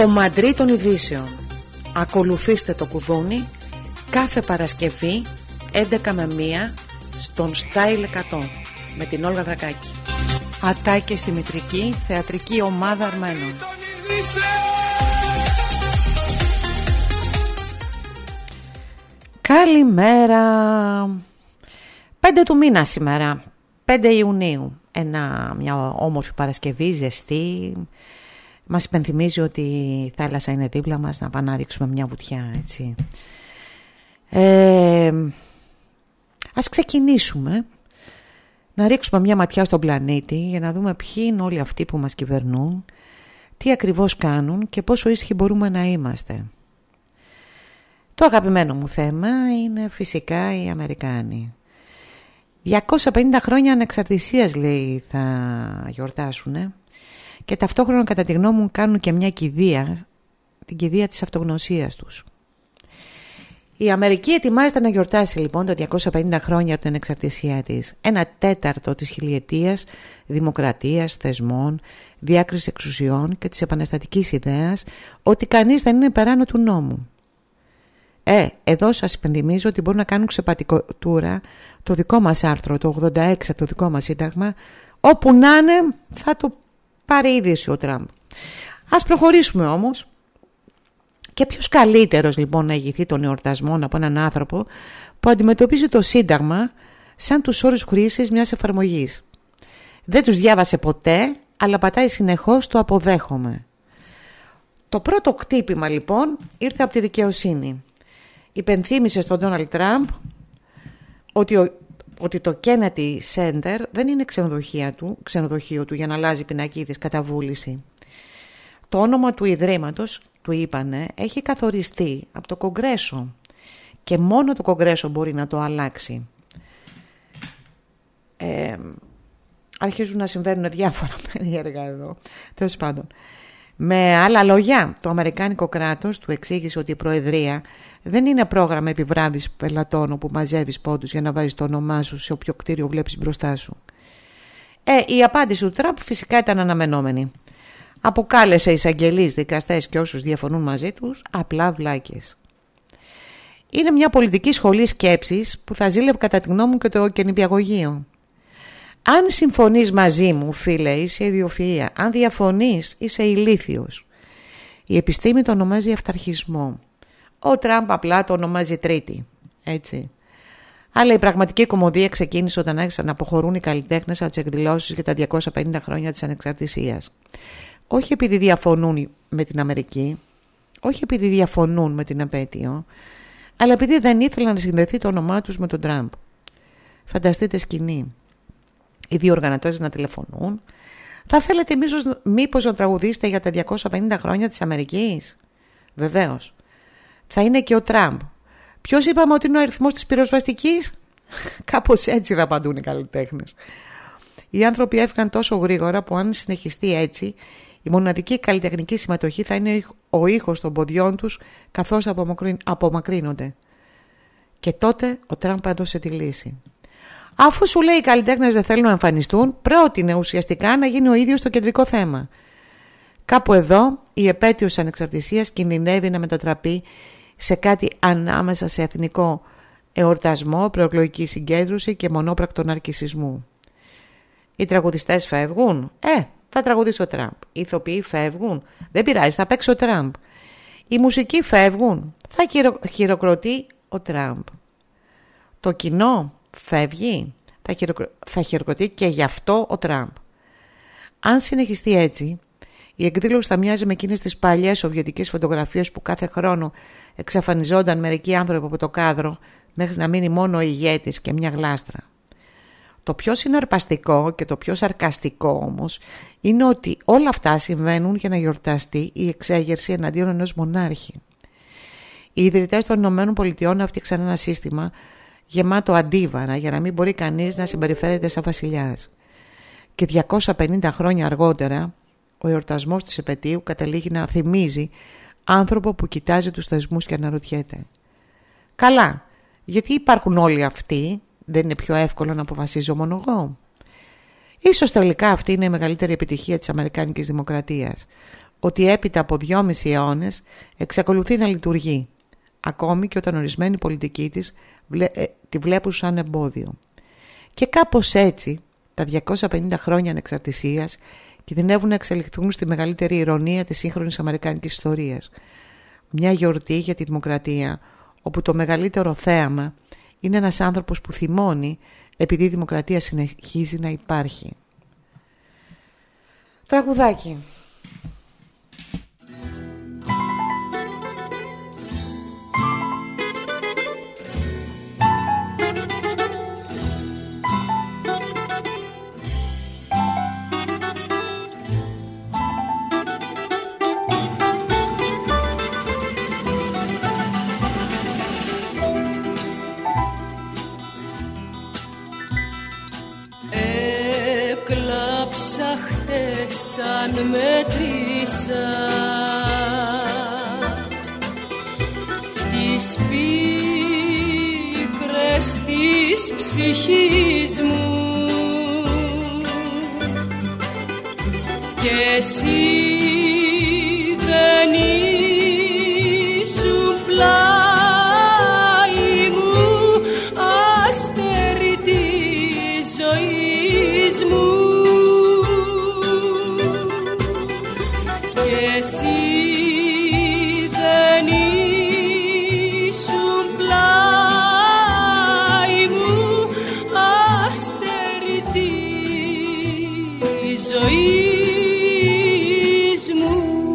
Το μαντρί των ειδήσεων. Ακολουθήστε το κουδούνι κάθε Παρασκευή 11 με 1 στον Style 100 με την Όλγα Δρακάκη. Ατάκη στη μητρική θεατρική ομάδα Αρμένων. Καλημέρα. 5 του μήνα σήμερα, 5 Ιουνίου. Μια όμορφη Παρασκευή, ζεστή. Μας υπενθυμίζει ότι η θάλασσα είναι δίπλα μας, να πάμε να ρίξουμε μια βουτιά, έτσι. Ας ξεκινήσουμε να ρίξουμε μια ματιά στον πλανήτη για να δούμε ποιοι είναι όλοι αυτοί που μας κυβερνούν, τι ακριβώς κάνουν και πόσο ήσυχοι μπορούμε να είμαστε. Το αγαπημένο μου θέμα είναι φυσικά οι Αμερικάνοι. 250 χρόνια ανεξαρτησίας, λέει, θα γιορτάσουνε. Και ταυτόχρονα, κατά τη γνώμη μου, κάνουν και μια κηδεία, την κηδεία της αυτογνωσίας τους. Η Αμερική ετοιμάζεται να γιορτάσει λοιπόν τα 250 χρόνια από την ανεξαρτησία της. 1/4 της χιλιετίας δημοκρατίας, θεσμών, διάκρισης εξουσιών και της επαναστατικής ιδέας ότι κανείς δεν είναι περάνω του νόμου. Εδώ σας υπενθυμίζω ότι μπορούν να κάνουν ξεπατικοτούρα το δικό μας άρθρο, το 86 από το δικό μας σύνταγμα, όπου να είναι θα το πάρει είδηση ο Τραμπ. Ας προχωρήσουμε όμως. Και ποιος καλύτερος λοιπόν να ηγηθεί των εορτασμών από έναν άνθρωπο που αντιμετωπίζει το Σύνταγμα σαν τους όρους χρήσης μιας εφαρμογής. Δεν τους διάβασε ποτέ, αλλά πατάει συνεχώς το αποδέχομαι. Το πρώτο χτύπημα λοιπόν ήρθε από τη δικαιοσύνη. Υπενθύμησε στον Ντόναλντ Τραμπ ότι το Kennedy Center δεν είναι ξενοδοχείο του για να αλλάζει πινακίδες κατά βούληση. Το όνομα του Ιδρύματος, του είπανε, έχει καθοριστεί από το Κογκρέσο και μόνο το Κογκρέσο μπορεί να το αλλάξει. Αρχίζουν να συμβαίνουν διάφορα περίεργα εδώ. Τέλος πάντων. Με άλλα λόγια, το Αμερικάνικο κράτος του εξήγησε ότι η Προεδρία δεν είναι πρόγραμμα επιβράβευσης πελατών όπου μαζεύεις πόντους για να βάζεις το όνομά σου σε όποιο κτίριο βλέπεις μπροστά σου. Η απάντηση του Τραμπ φυσικά ήταν αναμενόμενη. Αποκάλεσε εισαγγελείς, δικαστές και όσους διαφωνούν μαζί τους απλά βλάκες. Είναι μια πολιτική σχολή σκέψης που θα ζήλευε κατά τη γνώμη μου και το νηπιαγωγείο. Αν συμφωνείς μαζί μου, φίλε, είσαι ιδιοφυΐα. Αν διαφωνείς, είσαι ηλίθιος. Η επιστήμη το ονομάζει αυταρχισμό. Ο Τραμπ απλά το ονομάζει τρίτη. Έτσι. Αλλά η πραγματική κωμωδία ξεκίνησε όταν άρχισαν να αποχωρούν οι καλλιτέχνες από τις εκδηλώσεις για τα 250 χρόνια της ανεξαρτησίας. Όχι επειδή διαφωνούν με την Αμερική, όχι επειδή διαφωνούν με την επέτειο, αλλά επειδή δεν ήθελαν να συνδεθεί το όνομά τους με τον Τραμπ. Φανταστείτε σκηνή. Οι δύο οργανωτές να τηλεφωνούν. Θα θέλετε μήπως να τραγουδήσετε για τα 250 χρόνια της Αμερικής? Βεβαίως. Θα είναι και ο Τραμπ. Ποιος είπαμε ότι είναι ο αριθμός της πυροσβεστικής? Κάπως έτσι θα απαντούν οι καλλιτέχνες. Οι άνθρωποι έφυγαν τόσο γρήγορα που αν συνεχιστεί έτσι, η μοναδική καλλιτεχνική συμμετοχή θα είναι ο ήχος των ποδιών τους καθώς απομακρύνονται. Και τότε ο Τραμπ έδωσε τη λύση. Αφού σου λέει οι καλλιτέχνες δεν θέλουν να εμφανιστούν, πρότεινε ουσιαστικά να γίνει ο ίδιος το κεντρικό θέμα. Κάπου εδώ η επέτειος της ανεξαρτησίας κινδυνεύει να μετατραπεί σε κάτι ανάμεσα σε εθνικό εορτασμό, προεκλογική συγκέντρωση και μονόπρακτο ναρκισσισμού. Οι τραγουδιστές φεύγουν. Θα τραγουδήσει ο Τραμπ. Οι ηθοποιοί φεύγουν. Δεν πειράζει, θα παίξει ο Τραμπ. Οι μουσικοί φεύγουν. Θα χειροκροτεί ο Τραμπ. Το κοινό φεύγει. Θα χειροκροτεί και γι' αυτό ο Τραμπ. Αν συνεχιστεί έτσι, η εκδήλωση θα μοιάζει με εκείνες τις παλιές σοβιετικές φωτογραφίες που κάθε χρόνο εξαφανιζόνταν μερικοί άνθρωποι από το κάδρο μέχρι να μείνει μόνο ο ηγέτης και μια γλάστρα. Το πιο συναρπαστικό και το πιο σαρκαστικό όμως είναι ότι όλα αυτά συμβαίνουν για να γιορταστεί η εξέγερση εναντίον ενός μονάρχη. Οι ιδρυτές των ΗΠΑ έφτιαξαν ένα σύστημα γεμάτο αντίβαρα για να μην μπορεί κανείς να συμπεριφέρεται σαν βασιλιάς. Και 250 χρόνια αργότερα ο εορτασμός της επετείου καταλήγει να θυμίζει άνθρωπο που κοιτάζει τους θεσμούς και αναρωτιέται. Καλά, γιατί υπάρχουν όλοι αυτοί? Δεν είναι πιο εύκολο να αποφασίζω μόνο εγώ? Ίσως τελικά αυτή είναι η μεγαλύτερη επιτυχία της Αμερικάνικης Δημοκρατίας. ότι έπειτα από 2,5 αιώνες εξακολουθεί να λειτουργεί, ακόμη και όταν ορισμένοι πολιτικοί της τη βλέπουν σαν εμπόδιο. Και κάπως έτσι τα 250 χρόνια ανεξαρτησίας κινδυνεύουν να εξελιχθούν στη μεγαλύτερη ηρωνία της σύγχρονης αμερικάνικης ιστορίας. Μια γιορτή για τη δημοκρατία, όπου το μεγαλύτερο θέαμα είναι ένας άνθρωπος που θυμώνει επειδή η δημοκρατία συνεχίζει να υπάρχει. Τραγουδάκι. Σαν μέτρησα τις πίκρες της ψυχής μου και εσύ δεν ήσουν πλάι μου, αστέρι της ζωής μου. Εσύ δεν ήσουν πλάι μου, αστέρι της ζωής μου.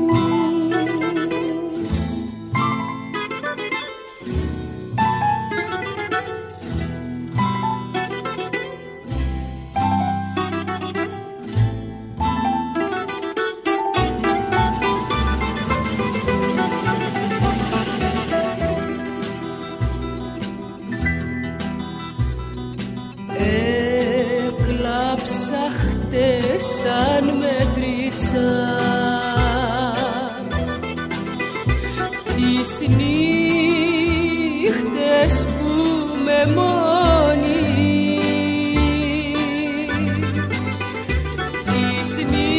Σαν μέτρησα τις νύχτες που με μόνη, τις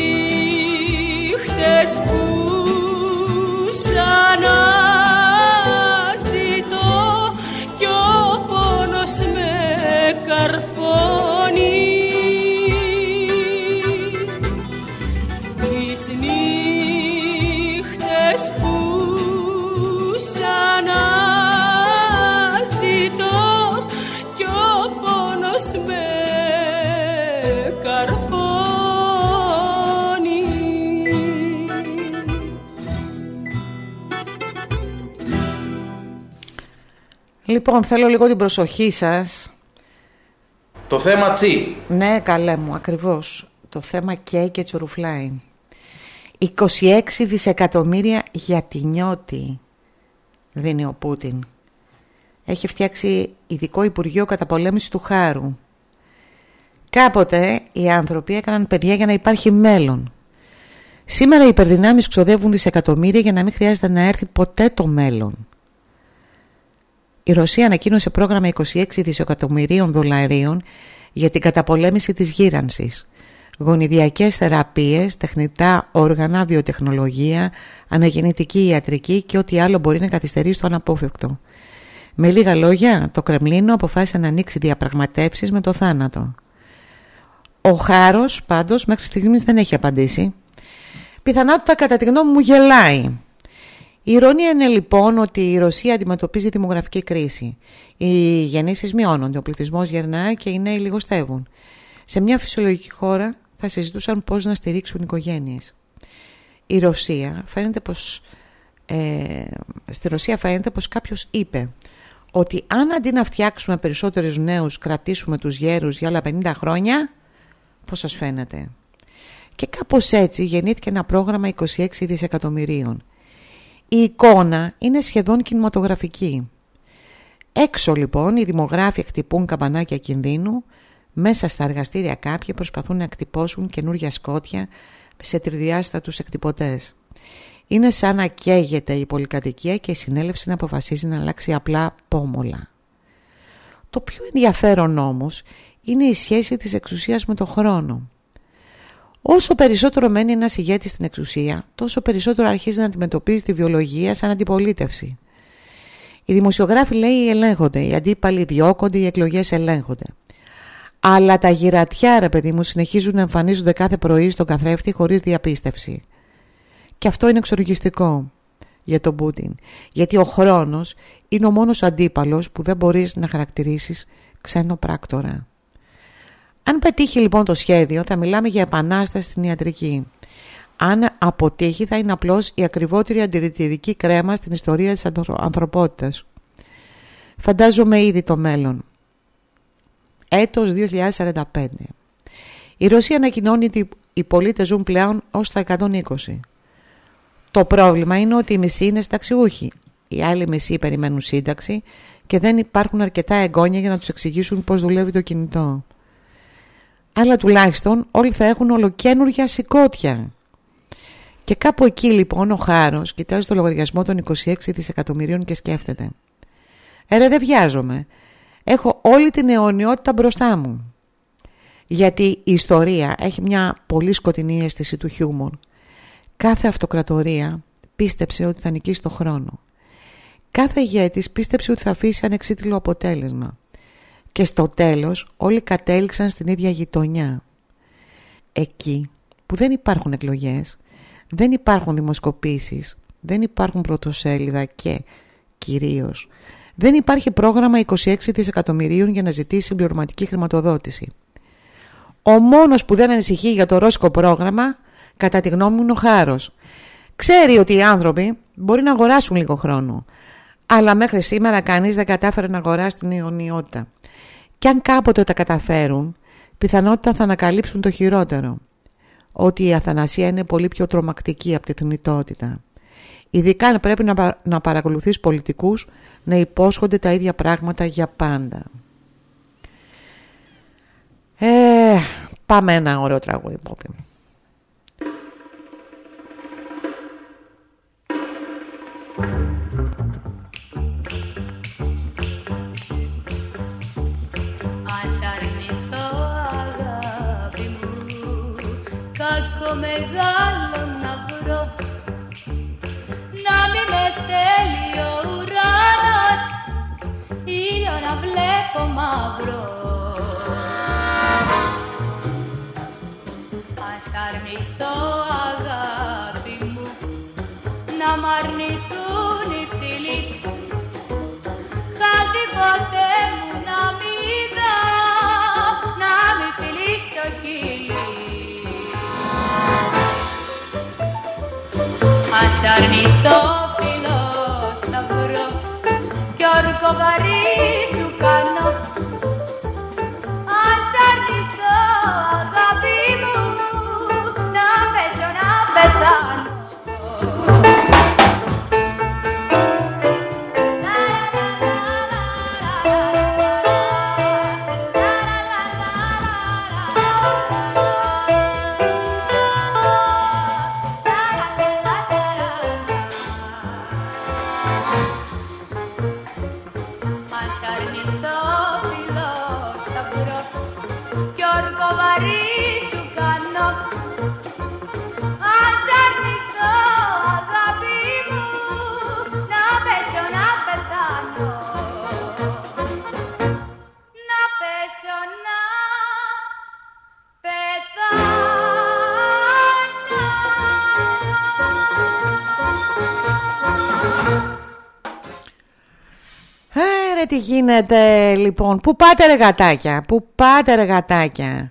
νύχτες που σαν αναζητώ κι ο πόνος με καρφώνει. Λοιπόν, θέλω λίγο την προσοχή σας. Το θέμα τσι. Ναι, καλέ μου, ακριβώς. Το θέμα καίει και τσουρουφλάει. 26 δισεκατομμύρια για τη νιώτη δίνει ο Πούτιν. Έχει φτιάξει ειδικό Υπουργείο Καταπολέμησης του Χάρου. Κάποτε οι άνθρωποι έκαναν παιδιά για να υπάρχει μέλλον. Σήμερα οι υπερδυνάμεις ξοδεύουν δισεκατομμύρια για να μην χρειάζεται να έρθει ποτέ το μέλλον. Η Ρωσία ανακοίνωσε πρόγραμμα 26 δισεκατομμυρίων δολαρίων για την καταπολέμηση της γύρανσης. Γονιδιακές θεραπείες, τεχνητά όργανα, βιοτεχνολογία, αναγεννητική ιατρική και ό,τι άλλο μπορεί να καθυστερήσει το αναπόφευκτο. Με λίγα λόγια, το Κρεμλίνο αποφάσισε να ανοίξει διαπραγματεύσεις με το θάνατο. Ο Χάρος πάντως μέχρι στιγμής δεν έχει απαντήσει. Πιθανότητα κατά τη γνώμη μου γελάει. Η ηρωνία είναι λοιπόν ότι η Ρωσία αντιμετωπίζει δημογραφική κρίση. Οι γεννήσεις μειώνονται, ο πληθυσμός γερνά και οι νέοι λιγοστεύουν. Σε μια φυσιολογική χώρα θα συζητούσαν πώς να στηρίξουν οικογένειες. Στη Ρωσία φαίνεται πως κάποιος είπε ότι αν αντί να φτιάξουμε περισσότερους νέους κρατήσουμε τους γέρους για άλλα 50 χρόνια, πώς σας φαίνεται? Και κάπως έτσι γεννήθηκε ένα πρόγραμμα 26 δισεκατομμυρίων. Η εικόνα είναι σχεδόν κινηματογραφική. Έξω λοιπόν οι δημογράφοι χτυπούν καμπανάκια κινδύνου, μέσα στα εργαστήρια κάποιοι προσπαθούν να εκτυπώσουν καινούργια σκότια σε τριδιάστατους εκτυπωτές. Είναι σαν να καίγεται η πολυκατοικία και η συνέλευση να αποφασίζει να αλλάξει απλά πόμολα. Το πιο ενδιαφέρον όμως είναι η σχέση της εξουσίας με τον χρόνο. Όσο περισσότερο μένει ένας ηγέτης στην εξουσία, τόσο περισσότερο αρχίζει να αντιμετωπίζει τη βιολογία σαν αντιπολίτευση. Οι δημοσιογράφοι, λέει, ελέγχονται, οι αντίπαλοι διώκονται, οι εκλογές ελέγχονται. Αλλά τα γυρατιά, ρε παιδί μου, συνεχίζουν να εμφανίζονται κάθε πρωί στον καθρέφτη χωρίς διαπίστευση. Και αυτό είναι εξοργιστικό για τον Πούτιν. Γιατί ο χρόνος είναι ο μόνος αντίπαλος που δεν μπορείς να χαρακτηρίσεις ξένο πράκτορα. Αν πετύχει λοιπόν το σχέδιο, θα μιλάμε για επανάσταση στην ιατρική. Αν αποτύχει, θα είναι απλώς η ακριβότερη αντιρρητηρική κρέμα στην ιστορία της ανθρωπότητας. Φαντάζομαι ήδη το μέλλον. Έτος 2045. Η Ρωσία ανακοινώνει ότι οι πολίτες ζουν πλέον ως τα 120. Το πρόβλημα είναι ότι οι μισοί είναι συνταξιούχοι. Οι άλλοι μισοί περιμένουν σύνταξη και δεν υπάρχουν αρκετά εγγόνια για να τους εξηγήσουν πώς δουλεύει το κινητό. Αλλά τουλάχιστον όλοι θα έχουν ολοκαίνουργια σηκώτια. Και κάπου εκεί λοιπόν ο Χάρος κοιτάζει το λογαριασμό των 26 δισεκατομμυρίων και σκέφτεται. Ρε, δεν βιάζομαι. Έχω όλη την αιωνιότητα μπροστά μου. Γιατί η ιστορία έχει μια πολύ σκοτεινή αίσθηση του χιούμορ. Κάθε αυτοκρατορία πίστεψε ότι θα νικήσει το χρόνο. Κάθε ηγέτης πίστεψε ότι θα αφήσει ανεξίτηλο αποτέλεσμα. Και στο τέλος όλοι κατέληξαν στην ίδια γειτονιά. Εκεί που δεν υπάρχουν εκλογές, δεν υπάρχουν δημοσκοπήσεις, δεν υπάρχουν πρωτοσέλιδα και κυρίως δεν υπάρχει πρόγραμμα 26 δισεκατομμυρίων για να ζητήσει συμπληρωματική χρηματοδότηση. Ο μόνος που δεν ανησυχεί για το ρώσικο πρόγραμμα, κατά τη γνώμη μου, είναι ο Χάρος. Ξέρει ότι οι άνθρωποι μπορεί να αγοράσουν λίγο χρόνο, αλλά μέχρι σήμερα κανείς δεν κατάφερε να αγοράσει την αιωνιότητα. Και αν κάποτε τα καταφέρουν, πιθανότητα θα ανακαλύψουν το χειρότερο. Ότι η αθανασία είναι πολύ πιο τρομακτική από τη θνητότητα. Ειδικά αν πρέπει να παρακολουθείς πολιτικούς να υπόσχονται τα ίδια πράγματα για πάντα. Πάμε ένα ωραίο τραγούδι, Πόπι. Ας αρνηθώ, αγάπη μου, κακό μεγάλο να βρω, να μη με θέλει ο ουρανός, ήλιο να βλέπω μαύρο. Ας αρνηθώ, αγάπη μου, να μ' αρνηθούν οι φίλοι, κάτι ποτέ μου να μην δω, να μην φιλήσω χείλη. Ας αρνηθώ, φιλό σταυρό, κι όρκο βαρύ σου κάνω. Ας αρνηθώ, αγάπη μου, να πέσω να πεθάνω. Τι γίνεται λοιπόν? Πού πάτε ρε γατάκια? Πού πάτε ρε γατάκια?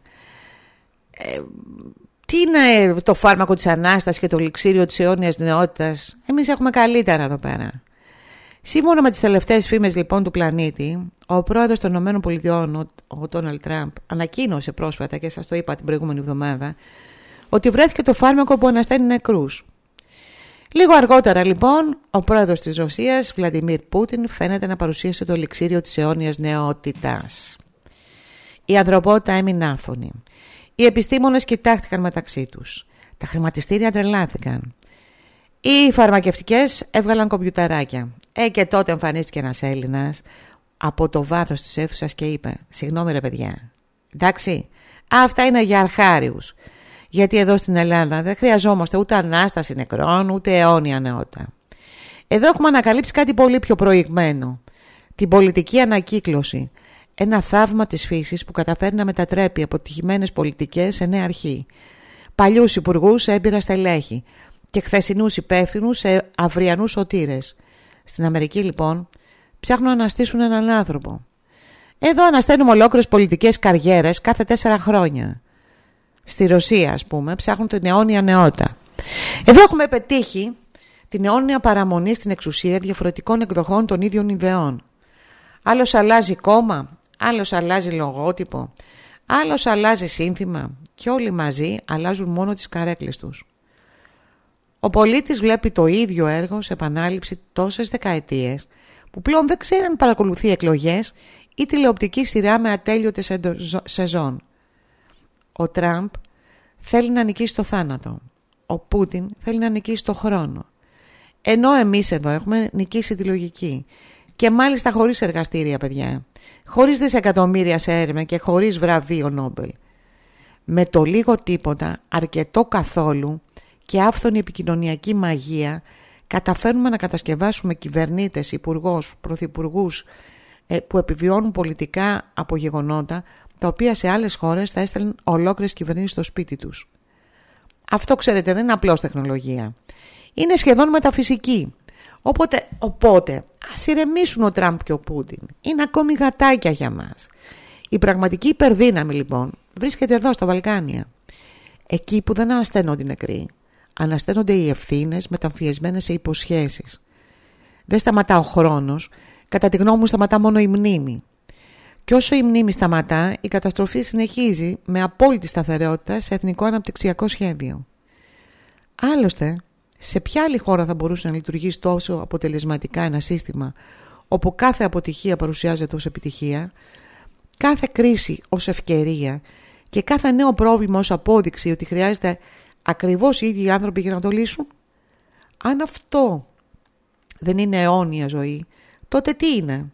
Τι είναι το φάρμακο της Ανάστασης και το ελιξίριο της αιώνιας νεότητας? Εμείς έχουμε καλύτερα εδώ πέρα. Σύμφωνα με τις τελευταίες φήμες λοιπόν του πλανήτη, ο πρόεδρος των ΗΠΑ, ο Ντόναλντ Τραμπ, ανακοίνωσε πρόσφατα, και σας το είπα την προηγούμενη εβδομάδα, ότι βρέθηκε το φάρμακο που ανασταίνει νεκρούς. Λίγο αργότερα λοιπόν, ο πρόεδρος της Ρωσίας, Βλαντιμίρ Πούτιν, φαίνεται να παρουσίασε το ελιξίριο της αιώνιας νεότητας. Η ανθρωπότητα έμεινε άφωνη. Οι επιστήμονες κοιτάχτηκαν μεταξύ τους. Τα χρηματιστήρια τρελάθηκαν. Οι φαρμακευτικές έβγαλαν κομπιουταράκια. Και τότε εμφανίστηκε ένας Έλληνας από το βάθος της αίθουσας και είπε: «Συγγνώμη ρε παιδιά, εντάξει, αυτά είναι για αρχάριους. Γιατί εδώ στην Ελλάδα δεν χρειαζόμαστε ούτε ανάσταση νεκρών, ούτε αιώνια νεότητα. Εδώ έχουμε ανακαλύψει κάτι πολύ πιο προηγμένο. Την πολιτική ανακύκλωση. Ένα θαύμα της φύσης που καταφέρει να μετατρέπει αποτυχημένες πολιτικές σε νέα αρχή. Παλιούς υπουργούς σε έμπειρα στελέχη και χθεσινούς υπεύθυνους σε αυριανούς σωτήρες. Στην Αμερική λοιπόν ψάχνουν να αναστήσουν έναν άνθρωπο. Εδώ ανασταίνουμε ολόκληρες πολιτικές καριέρες κάθε 4 χρόνια. Στη Ρωσία, ας πούμε, ψάχνουν την αιώνια νεότητα. Εδώ έχουμε πετύχει την αιώνια παραμονή στην εξουσία διαφορετικών εκδοχών των ίδιων ιδεών. Άλλος αλλάζει κόμμα, άλλος αλλάζει λογότυπο, άλλος αλλάζει σύνθημα και όλοι μαζί αλλάζουν μόνο τις καρέκλες τους. Ο πολίτης βλέπει το ίδιο έργο σε επανάληψη τόσες δεκαετίες που πλέον δεν ξέρει αν παρακολουθεί εκλογές ή τηλεοπτική σειρά με ατέλειωτες σεζόν. Ο Τραμπ θέλει να νικήσει το θάνατο. Ο Πούτιν θέλει να νικήσει το χρόνο. Ενώ εμείς εδώ έχουμε νικήσει τη λογική. Και μάλιστα χωρίς εργαστήρια, παιδιά. Χωρίς δισεκατομμύρια σε έρευνα και χωρίς βραβείο Νόμπελ. Με το λίγο τίποτα, αρκετό καθόλου και άφθονη επικοινωνιακή μαγεία καταφέρνουμε να κατασκευάσουμε κυβερνήτες, υπουργούς, πρωθυπουργούς που επιβιώνουν πολιτικά από γεγονότα τα οποία σε άλλες χώρες θα έστελναν ολόκληρες κυβερνήσεις στο σπίτι τους. Αυτό, ξέρετε, δεν είναι απλώς τεχνολογία. Είναι σχεδόν μεταφυσική. Οπότε ας ηρεμήσουν ο Τραμπ και ο Πούτιν. Είναι ακόμη γατάκια για μας. Η πραγματική υπερδύναμη λοιπόν βρίσκεται εδώ στα Βαλκάνια. Εκεί που δεν ανασταίνονται οι νεκροί. Ανασταίνονται οι ευθύνες μεταμφιεσμένες σε υποσχέσεις. Δεν σταματά ο χρόνος. Κατά τη γνώμη μου σταματά μόνο η μνήμη. Και όσο η μνήμη σταματά, η καταστροφή συνεχίζει με απόλυτη σταθερότητα σε εθνικό αναπτυξιακό σχέδιο. Άλλωστε, σε ποια άλλη χώρα θα μπορούσε να λειτουργήσει τόσο αποτελεσματικά ένα σύστημα όπου κάθε αποτυχία παρουσιάζεται ως επιτυχία, κάθε κρίση ως ευκαιρία και κάθε νέο πρόβλημα ως απόδειξη ότι χρειάζεται ακριβώς οι ίδιοι άνθρωποι για να το λύσουν? Αν αυτό δεν είναι αιώνια ζωή, τότε τι είναι?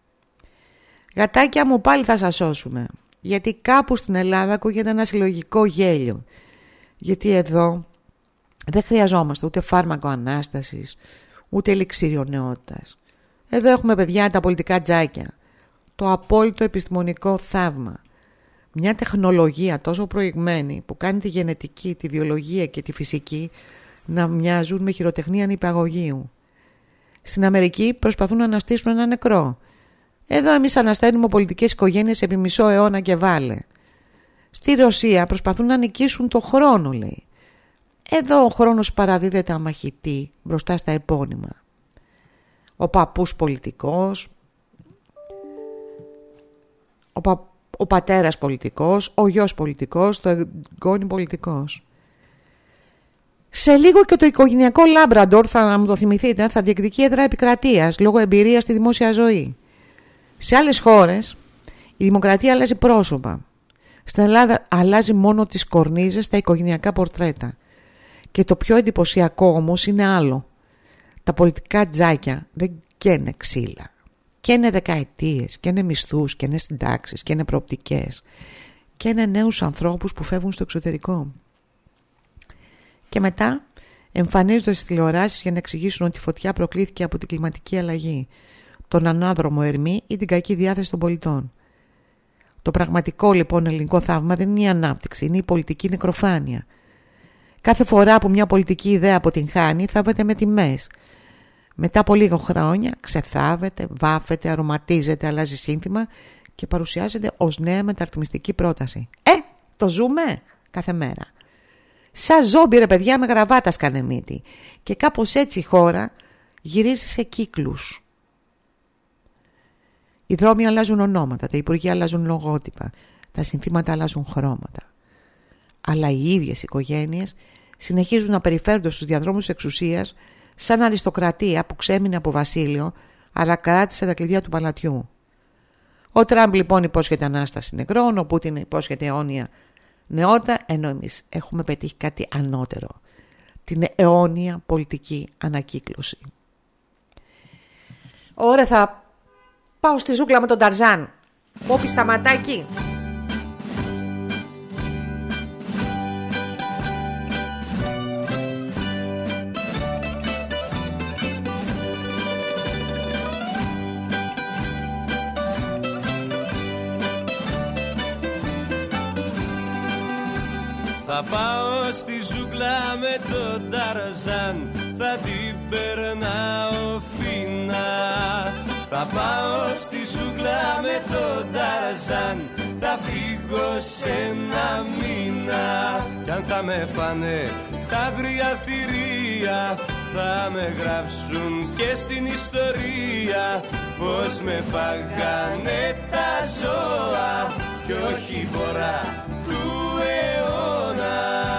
Γατάκια μου, πάλι θα σας σώσουμε. Γιατί κάπου στην Ελλάδα ακούγεται ένα συλλογικό γέλιο. Γιατί εδώ δεν χρειαζόμαστε ούτε φάρμακο ανάστασης, ούτε ελιξίριο νεότητας. Εδώ έχουμε, παιδιά, τα πολιτικά τζάκια. Το απόλυτο επιστημονικό θαύμα. Μια τεχνολογία τόσο προηγμένη που κάνει τη γενετική, τη βιολογία και τη φυσική να μοιάζουν με χειροτεχνία νηπιαγωγείου. Στην Αμερική προσπαθούν να αναστήσουν ένα νεκρό. Εδώ εμείς ανασταίνουμε πολιτικές οικογένειες επί μισό αιώνα και βάλε. Στη Ρωσία προσπαθούν να νικήσουν το χρόνο, λέει. Εδώ ο χρόνος παραδίδεται αμαχητή μπροστά στα επώνυμα. Ο παππούς πολιτικός, ο πατέρας πολιτικός, ο γιος πολιτικός, το εγγόνι πολιτικός. Σε λίγο και το οικογενειακό Λάμπραντορ, θα μου το θυμηθείτε, θα διεκδικεί έδρα επικρατείας λόγω εμπειρίας στη δημόσια ζωή. Σε άλλες χώρες η δημοκρατία αλλάζει πρόσωπα. Στην Ελλάδα αλλάζει μόνο τις κορνίζες στα οικογενειακά πορτρέτα. Και το πιο εντυπωσιακό όμως είναι άλλο. Τα πολιτικά τζάκια δεν καίνε ξύλα. Καίνε δεκαετίες, καίνε μισθούς, καίνε συντάξεις, καίνε προοπτικές. Καίνε νέους ανθρώπους που φεύγουν στο εξωτερικό. Και μετά εμφανίζονται στις τηλεοράσεις για να εξηγήσουν ότι η φωτιά προκλήθηκε από την κλιματική αλλαγή, τον ανάδρομο ερμή ή την κακή διάθεση των πολιτών. Το πραγματικό λοιπόν ελληνικό θαύμα δεν είναι η ανάπτυξη, είναι η πολιτική νεκροφάνεια. Κάθε φορά που μια πολιτική ιδέα αποτυγχάνει, θάβεται με τιμές. Μετά από λίγο χρόνια ξεθάβεται, βάφεται, αρωματίζεται, αλλάζει σύνθημα και παρουσιάζεται ως νέα μεταρρυθμιστική πρόταση. Το ζούμε κάθε μέρα. Σαν ζόμπι, ρε παιδιά, με γραβάτα σκανεμίτη. Και κάπως έτσι η χώρα γυρίζει σε κύκλους. Οι δρόμοι αλλάζουν ονόματα, τα υπουργεία αλλάζουν λογότυπα, τα συνθήματα αλλάζουν χρώματα. Αλλά οι ίδιες οικογένειες συνεχίζουν να περιφέρονται στους διαδρόμους εξουσίας σαν αριστοκρατία που ξέμεινε από βασίλειο, αλλά κράτησε τα κλειδιά του παλατιού. Ο Τραμπ λοιπόν υπόσχεται ανάσταση νεκρών, ο Πούτιν υπόσχεται αιώνια νεότητα, ενώ εμείς έχουμε πετύχει κάτι ανώτερο. Την αιώνια πολιτική ανακύκλωση. Ωραία, θα πάω στη ζούγκλα με τον Ταρζάν. Πόπι σταματάκι. Θα πάω στη ζούγκλα με τον Ταρζάν, θα την περνάω φίνα. Θα πάω στη ζούγκλα με τον Ταρζάν, θα φύγω σε ένα μήνα. Κι αν θα με φάνε τα άγρια θηρία, θα με γράψουν και στην ιστορία πως με φάγανε τα ζώα κι όχι βορρά του αιώνα.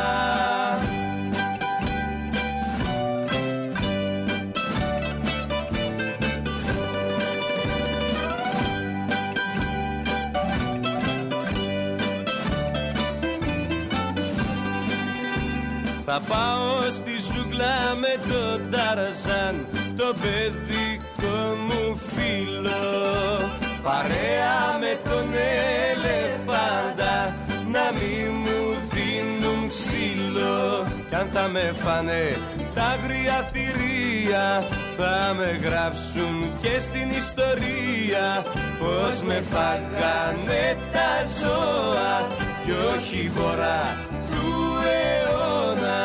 Θα πάω στη ζούγκλα με τον Ταρζάν, το παιδικό μου φίλο, παρέα με τον ελεφάντα, να μη μου δίνουν ξύλο. Κι αν θα με φάνε τα άγρια θηρία, θα με γράψουν και στην ιστορία πως με φάγανε τα ζώα κι όχι βορρά του αιώνα.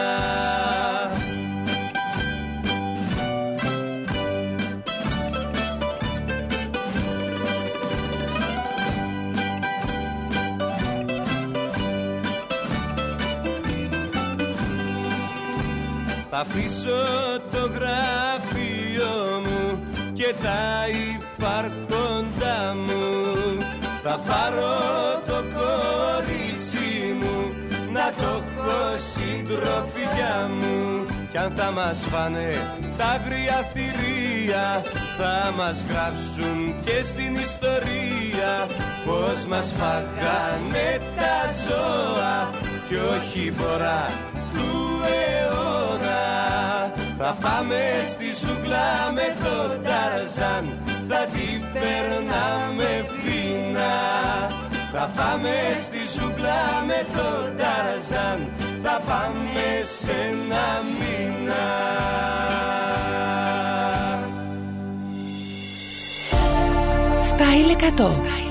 Θα αφήσω το γραφείο μου και τα υπάρχοντά μου, θα πάρω το κορίτσι μου, να το έχω συντροφιά μου. Κι αν θα μας φάνε τα άγρια θηρία, θα μας γράψουν και στην ιστορία πως μας φάγανε τα ζώα κι όχι βορρά του αιώνα. Θα πάμε στη ζούγκλα με τον Ταρζάν, θα την περνάμε φίνα. Θα πάμε στη ζούγκλα με τον Ταρζάν, θα πάμε σε ένα μήνα. Style 100.